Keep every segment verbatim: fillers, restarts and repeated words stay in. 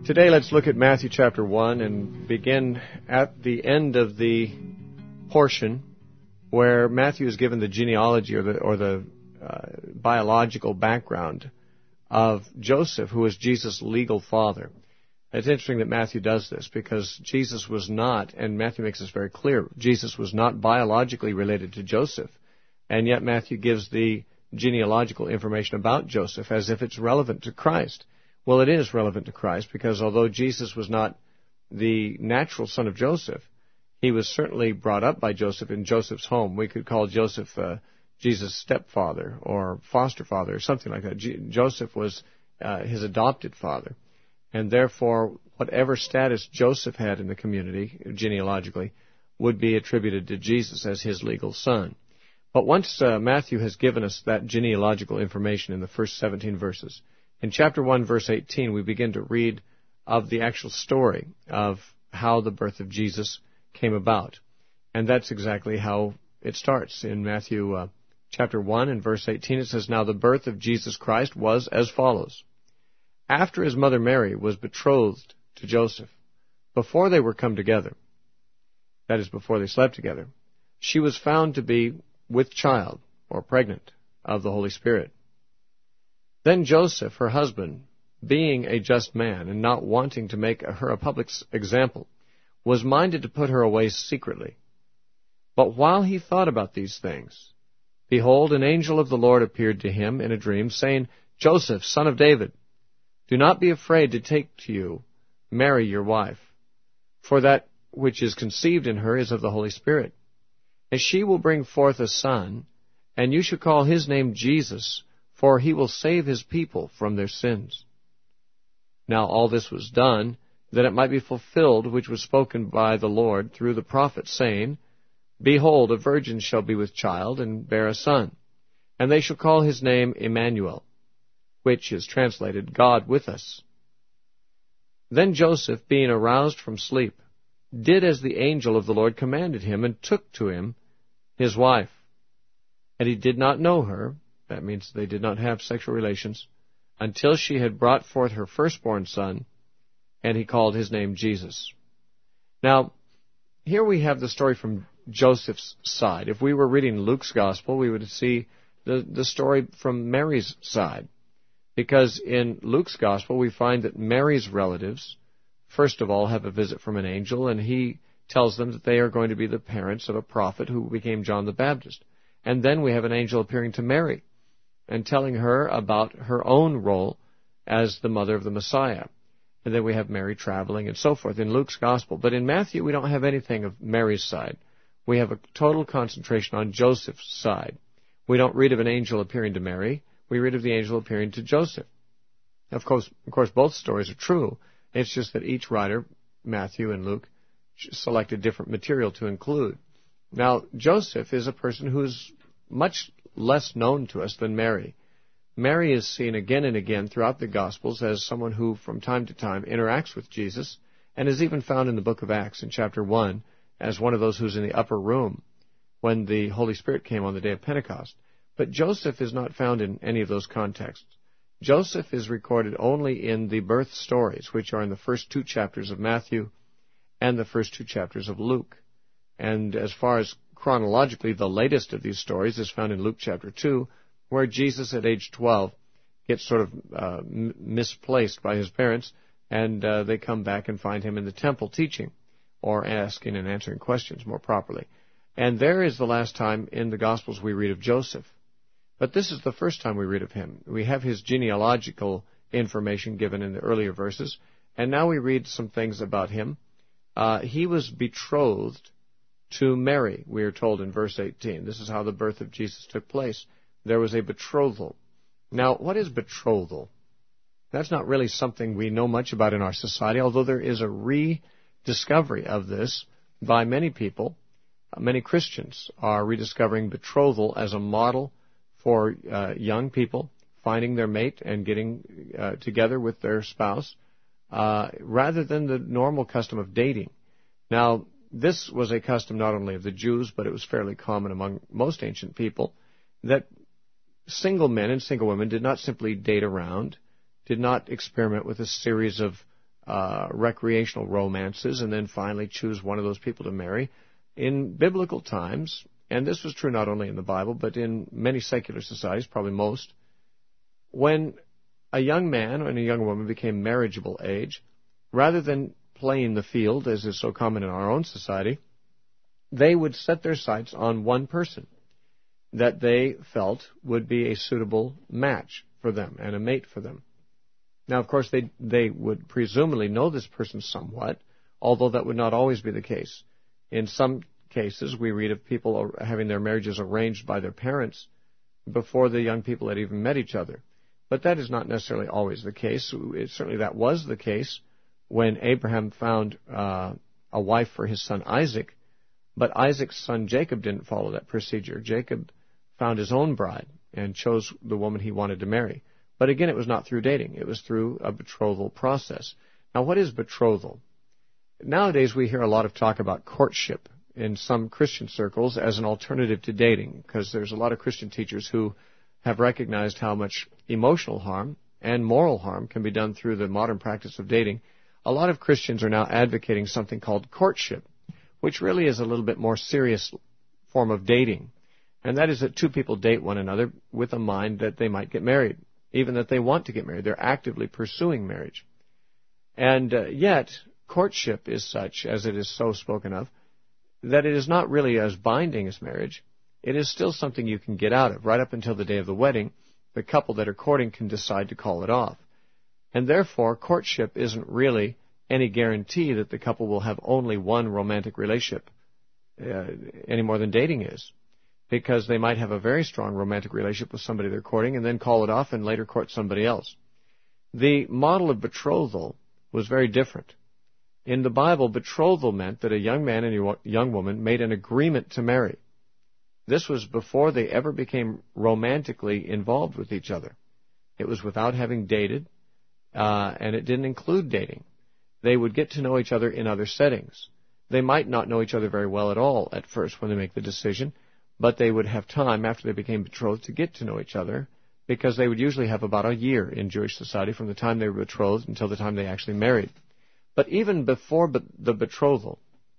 Today, let's look at Matthew chapter one and begin at the end of the portion where Matthew is given the genealogy or the, or the uh, biological background of Joseph, who was Jesus' legal father. It's interesting that Matthew does this because Jesus was not, and Matthew makes this very clear, Jesus was not biologically related to Joseph, and yet Matthew gives the genealogical information about Joseph as if it's relevant to Christ. Well, it is relevant to Christ because although Jesus was not the natural son of Joseph, he was certainly brought up by Joseph in Joseph's home. We could call Joseph uh, Jesus' stepfather or foster father or something like that. G- Joseph was uh, his adopted father. And therefore, whatever status Joseph had in the community, genealogically, would be attributed to Jesus as his legal son. But once uh, Matthew has given us that genealogical information in the first seventeen verses, in chapter one, verse eighteen, we begin to read of the actual story of how the birth of Jesus came about. And that's exactly how it starts. In Matthew uh, chapter one and verse eighteen, it says, "Now the birth of Jesus Christ was as follows. After his mother Mary was betrothed to Joseph, before they were come together," that is, before they slept together, "she was found to be with child," or pregnant, "of the Holy Spirit. Then Joseph, her husband, being a just man, and not wanting to make her a public example, was minded to put her away secretly. But while he thought about these things, behold, an angel of the Lord appeared to him in a dream, saying, Joseph, son of David, do not be afraid to take to you Mary your wife, for that which is conceived in her is of the Holy Spirit. And she will bring forth a son, and you shall call his name Jesus, for he will save his people from their sins. Now all this was done, that it might be fulfilled which was spoken by the Lord through the prophet, saying, Behold, a virgin shall be with child, and bear a son, and they shall call his name Emmanuel, which is translated, God with us. Then Joseph, being aroused from sleep, did as the angel of the Lord commanded him, and took to him his wife. And he did not know her," that means they did not have sexual relations, "until she had brought forth her firstborn son, and he called his name Jesus." Now, here we have the story from Joseph's side. If we were reading Luke's gospel, we would see the, the story from Mary's side. Because in Luke's gospel, we find that Mary's relatives, first of all, have a visit from an angel, and he tells them that they are going to be the parents of a prophet who became John the Baptist. And then we have an angel appearing to Mary and telling her about her own role as the mother of the Messiah. And then we have Mary traveling and so forth in Luke's gospel. But in Matthew, we don't have anything of Mary's side. We have a total concentration on Joseph's side. We don't read of an angel appearing to Mary. We read of the angel appearing to Joseph. Of course, of course, both stories are true. It's just that each writer, Matthew and Luke, selected different material to include. Now, Joseph is a person who is much less known to us than Mary. Mary is seen again and again throughout the Gospels as someone who, from time to time, interacts with Jesus, and is even found in the book of Acts in chapter one as one of those who's in the upper room when the Holy Spirit came on the day of Pentecost. But Joseph is not found in any of those contexts. Joseph is recorded only in the birth stories, which are in the first two chapters of Matthew and the first two chapters of Luke. And as far as chronologically, the latest of these stories is found in Luke chapter two, where Jesus at age twelve gets sort of uh, m- misplaced by his parents, and uh, they come back and find him in the temple teaching, or asking and answering questions more properly. And there is the last time in the Gospels we read of Joseph. But this is the first time we read of him. We have his genealogical information given in the earlier verses, and now we read some things about him. Uh, he was betrothed to Mary, we are told in verse eighteen. This is how the birth of Jesus took place. There was a betrothal. Now, what is betrothal? That's not really something we know much about in our society, although there is a rediscovery of this by many people. Many Christians are rediscovering betrothal as a model for uh, young people finding their mate and getting uh, together with their spouse, uh, rather than the normal custom of dating. Now, this was a custom not only of the Jews, but it was fairly common among most ancient people, that single men and single women did not simply date around, did not experiment with a series of uh, recreational romances and then finally choose one of those people to marry. In biblical times, and this was true not only in the Bible, but in many secular societies, probably most, when a young man and a young woman became marriageable age, rather than playing the field, as is so common in our own society, they would set their sights on one person that they felt would be a suitable match for them and a mate for them. Now, of course, they they would presumably know this person somewhat, although that would not always be the case. In some cases, we read of people having their marriages arranged by their parents before the young people had even met each other. But that is not necessarily always the case. It, certainly that was the case when Abraham found uh, a wife for his son Isaac, but Isaac's son Jacob didn't follow that procedure. Jacob found his own bride and chose the woman he wanted to marry. But again, it was not through dating. It was through a betrothal process. Now, what is betrothal? Nowadays, we hear a lot of talk about courtship in some Christian circles as an alternative to dating, because there's a lot of Christian teachers who have recognized how much emotional harm and moral harm can be done through the modern practice of dating. A lot of Christians are now advocating something called courtship, which really is a little bit more serious form of dating. And that is that two people date one another with a mind that they might get married, even that they want to get married. They're actively pursuing marriage. And uh, yet, courtship is such, as it is so spoken of, that it is not really as binding as marriage. It is still something you can get out of. Right up until the day of the wedding, the couple that are courting can decide to call it off. And therefore, courtship isn't really any guarantee that the couple will have only one romantic relationship, uh, any more than dating is. Because they might have a very strong romantic relationship with somebody they're courting and then call it off and later court somebody else. The model of betrothal was very different. In the Bible, betrothal meant that a young man and a young woman made an agreement to marry. This was before they ever became romantically involved with each other. It was without having dated, uh, and it didn't include dating. They would get to know each other in other settings. They might not know each other very well at all at first when they make the decision, but they would have time after they became betrothed to get to know each other, because they would usually have about a year in Jewish society from the time they were betrothed until the time they actually married. But even before the betrothal,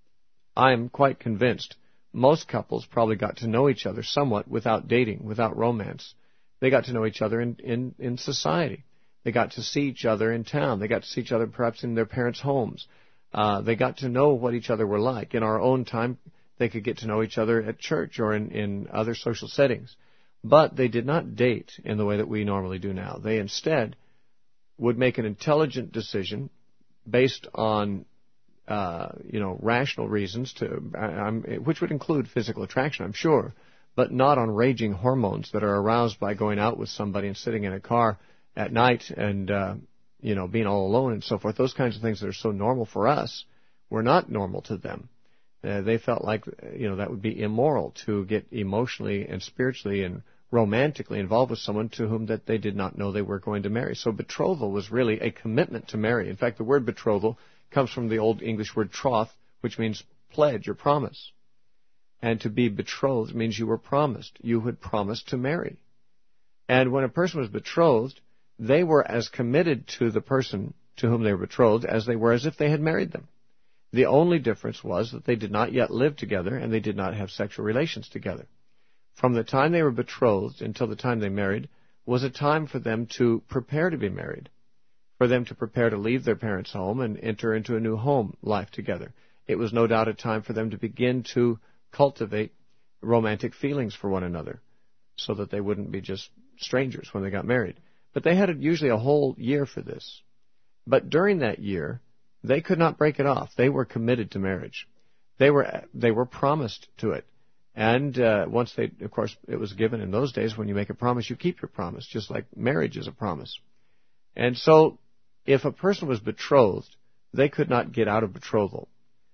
I am quite convinced most couples probably got to know each other somewhat without dating, without romance. They got to know each other in, in, in society. They got to see each other in town. They got to see each other perhaps in their parents' homes. Uh, they got to know what each other were like. In our own time, they could get to know each other at church or in, in other social settings. But they did not date in the way that we normally do now. They instead would make an intelligent decision based on Uh, you know, rational reasons, to, um, which would include physical attraction, I'm sure, but not on raging hormones that are aroused by going out with somebody and sitting in a car at night and, uh, you know, being all alone and so forth. Those kinds of things that are so normal for us were not normal to them. Uh, they felt like, you know, that would be immoral to get emotionally and spiritually and romantically involved with someone to whom that they did not know they were going to marry. So betrothal was really a commitment to marry. In fact, the word betrothal comes from the Old English word troth, which means pledge or promise. And to be betrothed means you were promised. You had promised to marry. And when a person was betrothed, they were as committed to the person to whom they were betrothed as they were as if they had married them. The only difference was that they did not yet live together and they did not have sexual relations together. From the time they were betrothed until the time they married was a time for them to prepare to be married, for them to prepare to leave their parents' home and enter into a new home life together. It was no doubt a time for them to begin to cultivate romantic feelings for one another so that they wouldn't be just strangers when they got married. But they had usually a whole year for this. But during that year, they could not break it off. They were committed to marriage. They were they were promised to it. And uh, once they, of course, it was given in those days, when you make a promise, you keep your promise, just like marriage is a promise. And so if a person was betrothed, they could not get out of betrothal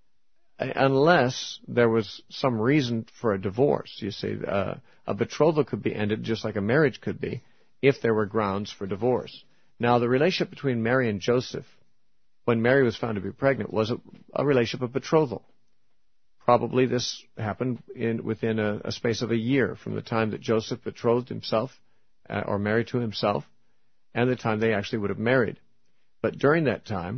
unless there was some reason for a divorce. You see, uh, a betrothal could be ended just like a marriage could be if there were grounds for divorce. Now, the relationship between Mary and Joseph, when Mary was found to be pregnant, was a, a relationship of betrothal. Probably this happened in, within a, a space of a year from the time that Joseph betrothed himself uh, or married to himself and the time they actually would have married. But during that time,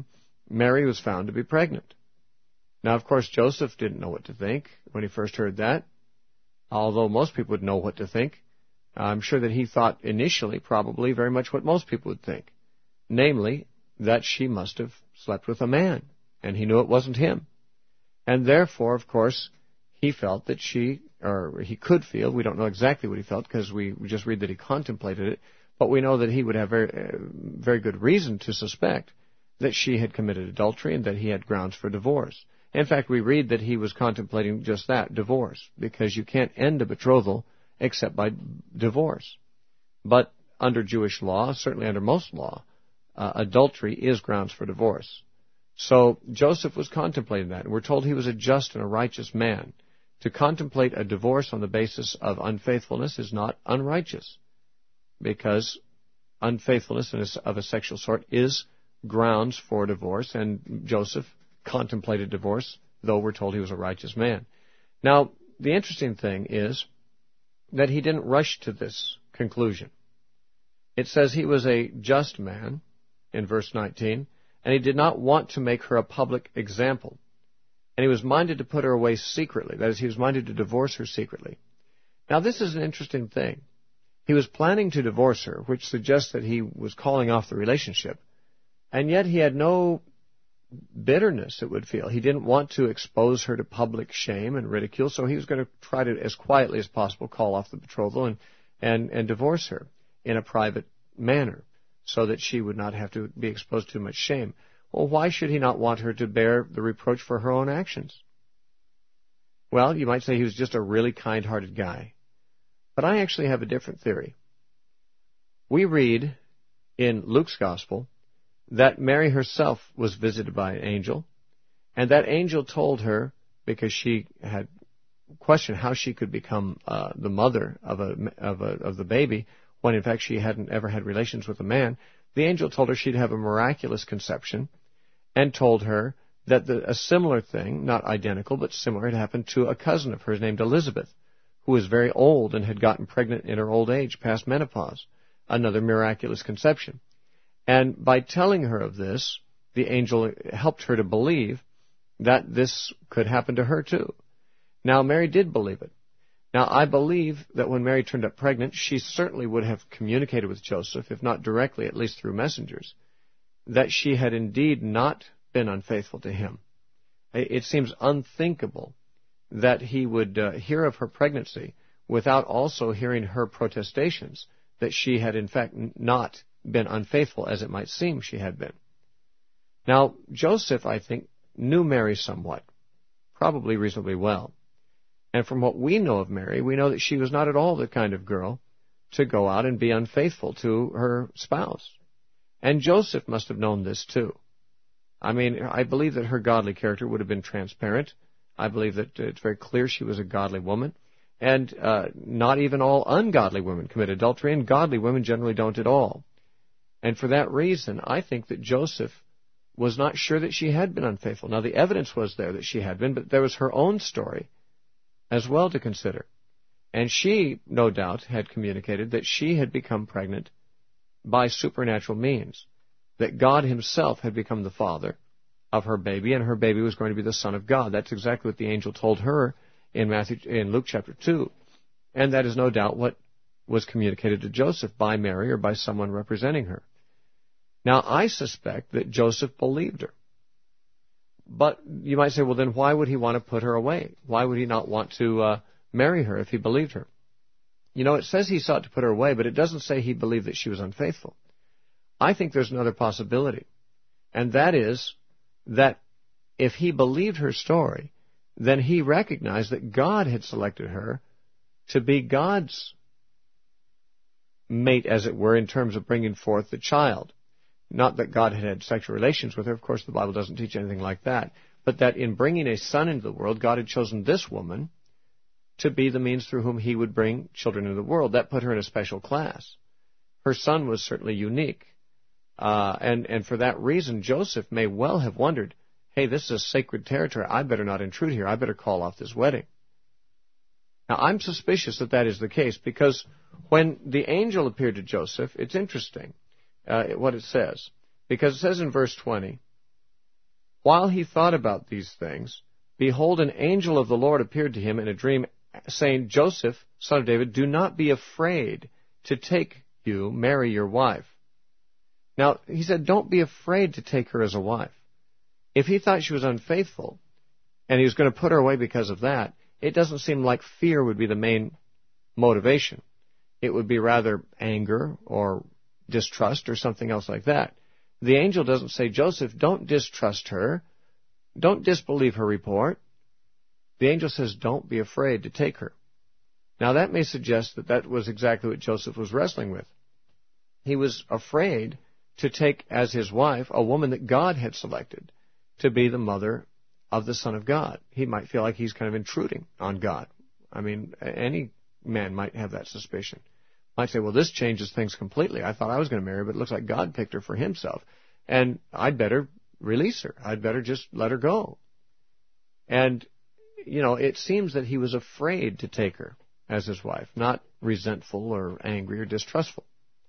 Mary was found to be pregnant. Now, of course, Joseph didn't know what to think when he first heard that, although most people would know what to think. I'm sure that he thought initially probably very much what most people would think, namely that she must have slept with a man, and he knew it wasn't him. And therefore, of course, he felt that she, or he could feel, we don't know exactly what he felt because we, we just read that he contemplated it, but we know that he would have very, uh, very good reason to suspect that she had committed adultery and that he had grounds for divorce. In fact, we read that he was contemplating just that, divorce, because you can't end a betrothal except by divorce. But under Jewish law, certainly under most law, uh, adultery is grounds for divorce. So Joseph was contemplating that, and we're told he was a just and a righteous man. To contemplate a divorce on the basis of unfaithfulness is not unrighteous, because unfaithfulness of a sexual sort is grounds for divorce, and Joseph contemplated divorce, though we're told he was a righteous man. Now, the interesting thing is that he didn't rush to this conclusion. It says he was a just man in verse nineteen, and he did not want to make her a public example. And he was minded to put her away secretly. That is, he was minded to divorce her secretly. Now, this is an interesting thing. He was planning to divorce her, which suggests that he was calling off the relationship, and yet he had no bitterness, it would feel. He didn't want to expose her to public shame and ridicule, so he was going to try to, as quietly as possible, call off the betrothal and, and, and divorce her in a private manner so that she would not have to be exposed to too much shame. Well, why should he not want her to bear the reproach for her own actions? Well, you might say he was just a really kind-hearted guy. But I actually have a different theory. We read in Luke's Gospel that Mary herself was visited by an angel, and that angel told her, because she had questioned how she could become uh, the mother of a, of a of the baby, when in fact she hadn't ever had relations with a man, the angel told her she'd have a miraculous conception, and told her that the, a similar thing, not identical, but similar, had happened to a cousin of hers named Elizabeth, who was very old and had gotten pregnant in her old age, past menopause, another miraculous conception. And by telling her of this, the angel helped her to believe that this could happen to her too. Now, Mary did believe it. Now, I believe that when Mary turned up pregnant, she certainly would have communicated with Joseph, if not directly, at least through messengers, that she had indeed not been unfaithful to him. It seems unthinkable that he would uh, hear of her pregnancy without also hearing her protestations that she had in fact not been unfaithful, as it might seem she had been. Now, Joseph, I think, knew Mary somewhat, probably reasonably well. And from what we know of Mary, we know that she was not at all the kind of girl to go out and be unfaithful to her spouse. And Joseph must have known this too. I mean, I believe that her godly character would have been transparent. I believe that it's very clear she was a godly woman. And uh, not even all ungodly women commit adultery, and godly women generally don't at all. And for that reason, I think that Joseph was not sure that she had been unfaithful. Now, the evidence was there that she had been, but there was her own story as well to consider. And she, no doubt, had communicated that she had become pregnant by supernatural means, that God himself had become the father of her baby, and her baby was going to be the Son of God. That's exactly what the angel told her in Matthew, in Luke chapter two. And that is no doubt what was communicated to Joseph by Mary or by someone representing her. Now, I suspect that Joseph believed her. But you might say, well, then why would he want to put her away? Why would he not want to uh, marry her if he believed her? You know, it says he sought to put her away, but it doesn't say he believed that she was unfaithful. I think there's another possibility, and that is that if he believed her story, then he recognized that God had selected her to be God's mate, as it were, in terms of bringing forth the child. Not that God had had sexual relations with her. Of course, the Bible doesn't teach anything like that. But that in bringing a son into the world, God had chosen this woman to be the means through whom he would bring children into the world. That put her in a special class. Her son was certainly unique. Uh, and, and for that reason, Joseph may well have wondered, hey, this is a sacred territory. I better not intrude here. I better call off this wedding. Now, I'm suspicious that that is the case, because when the angel appeared to Joseph, it's interesting uh, what it says. Because it says in verse twenty, While he thought about these things, behold, an angel of the Lord appeared to him in a dream, saying, Joseph, son of David, do not be afraid to take you, Mary, your wife. Now, he said, don't be afraid to take her as a wife. If he thought she was unfaithful, and he was going to put her away because of that, it doesn't seem like fear would be the main motivation. It would be rather anger or distrust or something else like that. The angel doesn't say, Joseph, don't distrust her. Don't disbelieve her report. The angel says, don't be afraid to take her. Now, that may suggest that that was exactly what Joseph was wrestling with. He was afraid to take as his wife a woman that God had selected to be the mother of the Son of God. He might feel like he's kind of intruding on God. I mean, any man might have that suspicion. Might say, well, this changes things completely. I thought I was going to marry her, but it looks like God picked her for himself. And I'd better release her. I'd better just let her go. And, you know, it seems that he was afraid to take her as his wife, not resentful or angry or distrustful.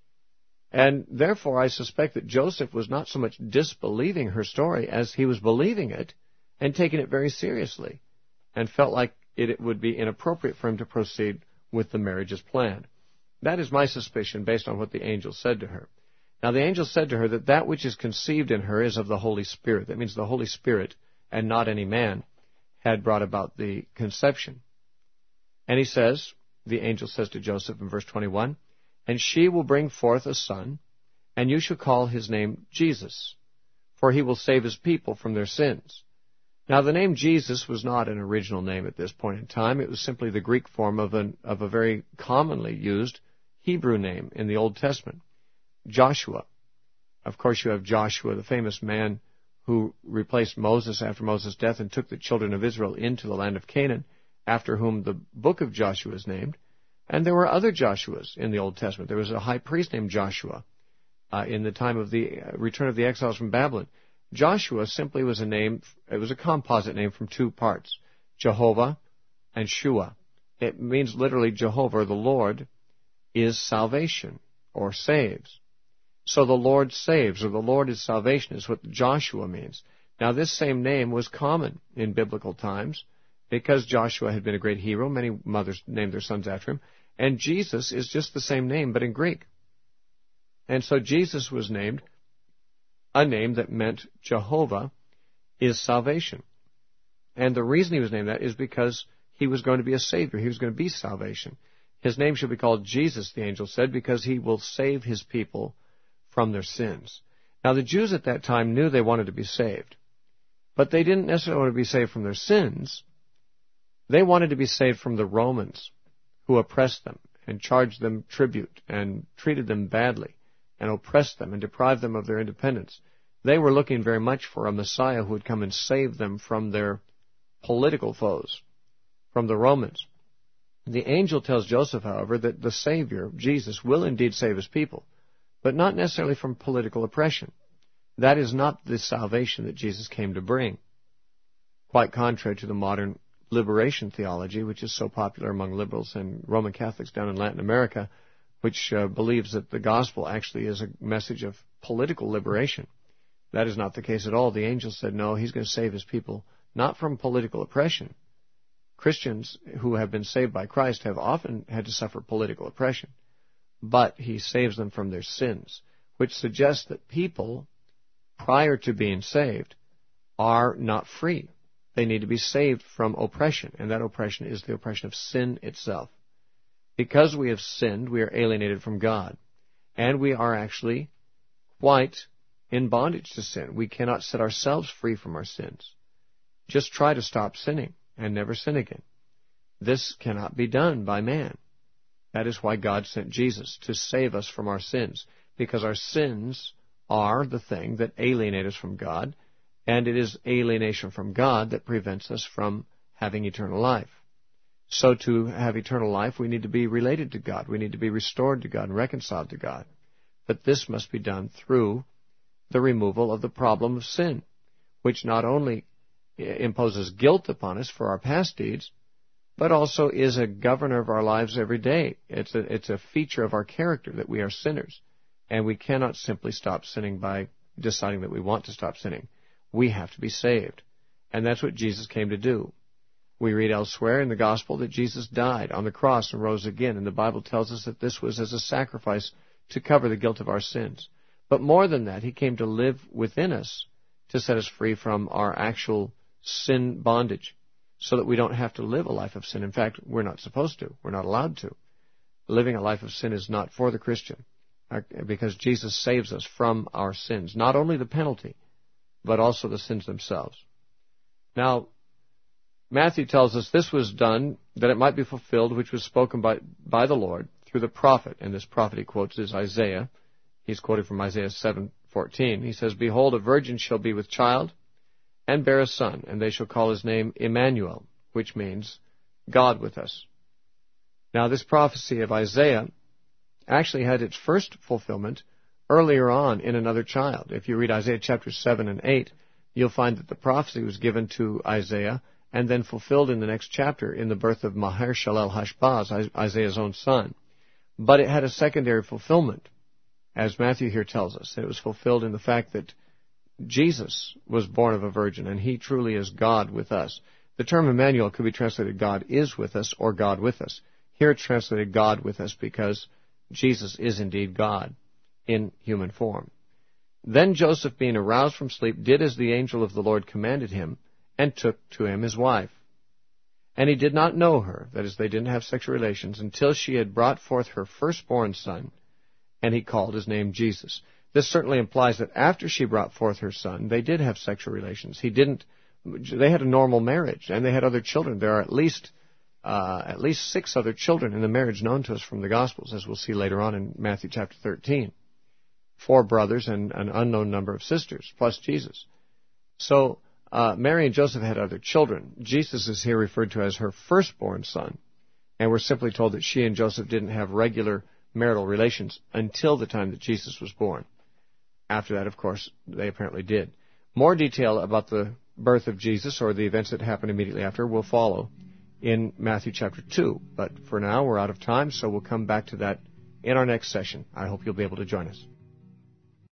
And therefore, I suspect that Joseph was not so much disbelieving her story as he was believing it and taking it very seriously, and felt like it, it would be inappropriate for him to proceed with the marriage as planned. That is my suspicion based on what the angel said to her. Now, the angel said to her that that which is conceived in her is of the Holy Spirit. That means the Holy Spirit, and not any man, had brought about the conception. And he says, the angel says to Joseph in verse twenty-one, and she will bring forth a son, and you shall call his name Jesus, for he will save his people from their sins. Now, the name Jesus was not an original name at this point in time. It was simply the Greek form of, an, of a very commonly used Hebrew name in the Old Testament, Joshua. Of course, you have Joshua, the famous man who replaced Moses after Moses' death and took the children of Israel into the land of Canaan, after whom the book of Joshua is named. And there were other Joshuas in the Old Testament. There was a high priest named Joshua uh, in the time of the uh, return of the exiles from Babylon. Joshua simply was a name, it was a composite name from two parts, Jehovah and Shua. It means literally Jehovah, the Lord, is salvation or saves. So the Lord saves, or the Lord is salvation, is what Joshua means. Now, this same name was common in biblical times because Joshua had been a great hero. Many mothers named their sons after him. And Jesus is just the same name, but in Greek. And so Jesus was named a name that meant Jehovah is salvation. And the reason he was named that is because he was going to be a Savior. He was going to be salvation. His name should be called Jesus, the angel said, because he will save his people from their sins. Now, the Jews at that time knew they wanted to be saved, but they didn't necessarily want to be saved from their sins. They wanted to be saved from the Romans, who oppressed them and charged them tribute and treated them badly and oppressed them and deprived them of their independence. They were looking very much for a Messiah who would come and save them from their political foes, from the Romans. The angel tells Joseph, however, that the Savior, Jesus, will indeed save his people, but not necessarily from political oppression. That is not the salvation that Jesus came to bring, quite contrary to the modern liberation theology, which is so popular among liberals and Roman Catholics down in Latin America, which uh, believes that the gospel actually is a message of political liberation. That is not the case at all. The angel said, no, he's going to save his people not from political oppression. Christians who have been saved by Christ have often had to suffer political oppression, but he saves them from their sins, which suggests that people, prior to being saved, are not free. They need to be saved from oppression, and that oppression is the oppression of sin itself. Because we have sinned, we are alienated from God, and we are actually quite in bondage to sin. We cannot set ourselves free from our sins. Just try to stop sinning and never sin again. This cannot be done by man. That is why God sent Jesus, to save us from our sins, because our sins are the thing that alienate us from God, and it is alienation from God that prevents us from having eternal life. So to have eternal life, we need to be related to God. We need to be restored to God and reconciled to God. But this must be done through the removal of the problem of sin, which not only imposes guilt upon us for our past deeds, but also is a governor of our lives every day. It's a, it's a feature of our character that we are sinners, and we cannot simply stop sinning by deciding that we want to stop sinning. We have to be saved. And that's what Jesus came to do. We read elsewhere in the Gospel that Jesus died on the cross and rose again, and the Bible tells us that this was as a sacrifice to cover the guilt of our sins. But more than that, He came to live within us to set us free from our actual sin bondage, so that we don't have to live a life of sin. In fact, we're not supposed to. We're not allowed to. Living a life of sin is not for the Christian, because Jesus saves us from our sins, not only the penalty, but also the sins themselves. Now, Matthew tells us this was done that it might be fulfilled, which was spoken by, by the Lord through the prophet. And this prophet he quotes is Isaiah. He's quoted from Isaiah seven fourteen. He says, "Behold, a virgin shall be with child, and bear a son, and they shall call his name Emmanuel," which means God with us. Now, this prophecy of Isaiah actually had its first fulfillment earlier on in another child. If you read Isaiah chapter seven and eight, you'll find that the prophecy was given to Isaiah and then fulfilled in the next chapter in the birth of Maher-shalal-hash-baz, Isaiah's own son. But it had a secondary fulfillment, as Matthew here tells us. It was fulfilled in the fact that Jesus was born of a virgin, and He truly is God with us. The term Emmanuel could be translated God is with us or God with us. Here it's translated God with us because Jesus is indeed God in human form. Then Joseph, being aroused from sleep, did as the angel of the Lord commanded him, and took to him his wife. And he did not know her, that is, they didn't have sexual relations, until she had brought forth her firstborn son, and he called his name Jesus. This certainly implies that after she brought forth her son, they did have sexual relations. He didn't, they had a normal marriage, and they had other children. There are at least, uh, at least six other children in the marriage known to us from the Gospels, as we'll see later on in Matthew chapter thirteen. Four brothers and an unknown number of sisters, plus Jesus. So, uh, Mary and Joseph had other children. Jesus is here referred to as her firstborn son, and we're simply told that she and Joseph didn't have regular marital relations until the time that Jesus was born. After that, of course, they apparently did. More detail about the birth of Jesus, or the events that happened immediately after, will follow in Matthew chapter two. But for now, we're out of time, so we'll come back to that in our next session. I hope you'll be able to join us.